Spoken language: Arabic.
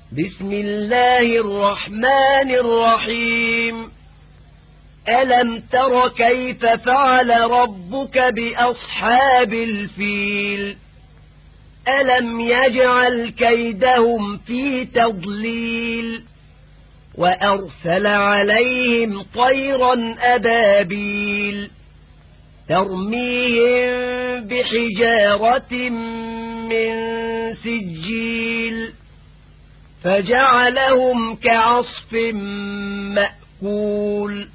بسم الله الرحمن الرحيم ألم تر كيف فعل ربك بأصحاب الفيل ألم يجعل كيدهم في تضليل وأرسل عليهم طيرا أبابيل ترميهم بحجارة من سجيل فجعلهم كعصف مأكول